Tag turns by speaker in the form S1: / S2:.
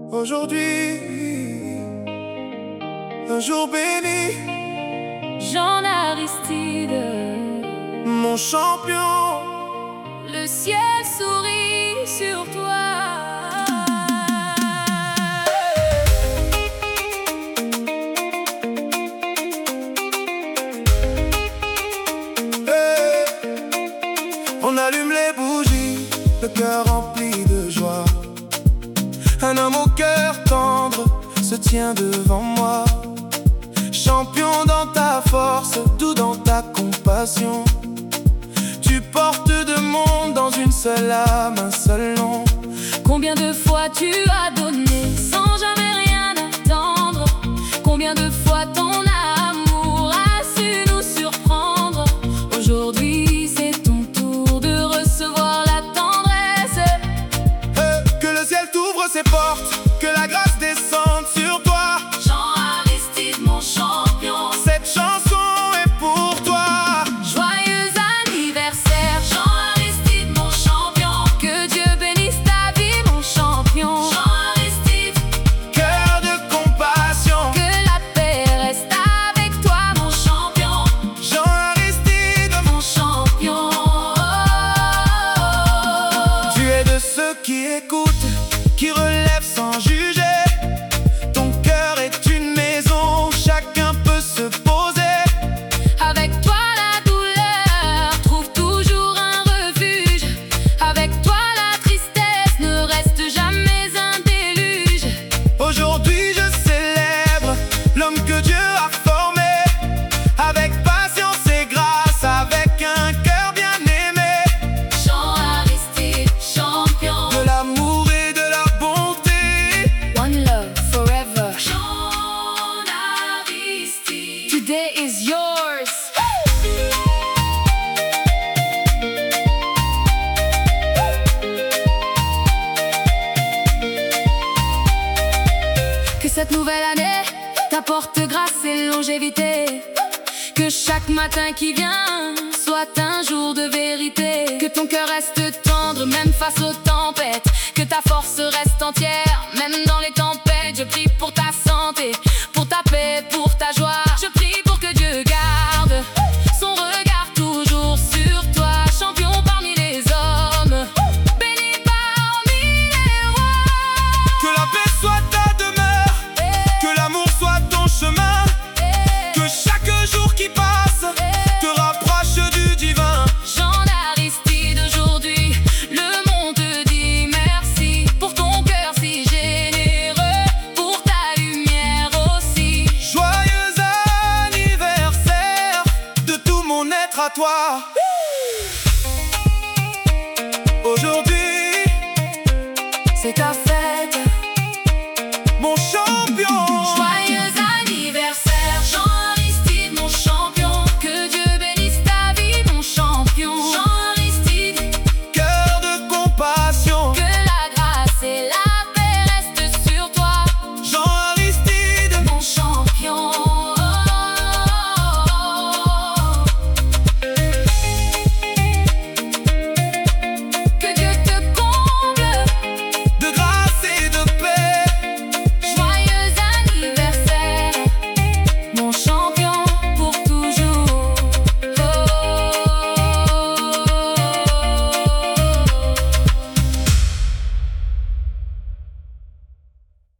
S1: Aujourd'hui, un jour béni,
S2: Jean Aristide,
S1: mon champion.
S2: le ciel sourit sur toi.
S1: On allume les bougies, le cœur rempli de joie. Un homme au cœur tendre se tient devant moi. Champion dans ta force, doux dans ta compassion. Tu portes deux mondes dans une seule âme, un seul nom.
S2: Combien de fois tu as donné sans jamais rien attendre? Combien de fois ton amour a su nous surprendre? Aujourd'hui c'est ton tour de recevoir la tendresse.
S1: Que le ciel t'ouvre ses portes, que la grâce descende sur toi.
S2: Jean Aristide, mon champion,
S1: Cette chanson est pour toi.
S2: joyeux anniversaire. Jean Aristide, mon champion, que Dieu bénisse ta vie, mon champion. Jean Aristide,
S1: Cœur de compassion,
S2: que la paix reste avec toi, mon champion.
S1: Jean Aristide.
S2: Mon champion.
S1: Tu es de ceux qui écoutent, qui relèvent sans juger. Ton cœur est une maison, chacun peut se poser.
S2: Avec toi la douleur trouve toujours un refuge. Avec toi la tristesse ne reste jamais un déluge.
S1: Aujourd'hui je célèbre l'homme que Dieu a formé. Avec patience et grâce, avec un cœur bien aimé.
S2: Jean Aristide, champion.
S1: De l'amour et de la bonté.
S2: One love forever. Jean Aristide, today is yours. Que cette nouvelle année t'apporte grâce et longévité. Que chaque matin qui vient soit un jour de vérité. Que ton cœur reste tendre même face aux tempêtes. Que ta force reste entière même dans les tempêtes. Je prie pour ta santé, pour ta paix, pour ta joie. Je prie pour que Dieu garde son regard toujours sur toi. Champion parmi les hommes, béni parmi les rois.
S1: Que la paix soit ta demeure, que l'amour soit ton chemin. Que chaque jour qui passe te rapproche du divin.
S2: Jean Aristide, aujourd'hui, le monde te dit merci pour ton cœur si généreux, pour ta lumière aussi.
S1: Joyeux anniversaire de tout mon être à toi. Aujourd'hui,
S2: C'est ta fête.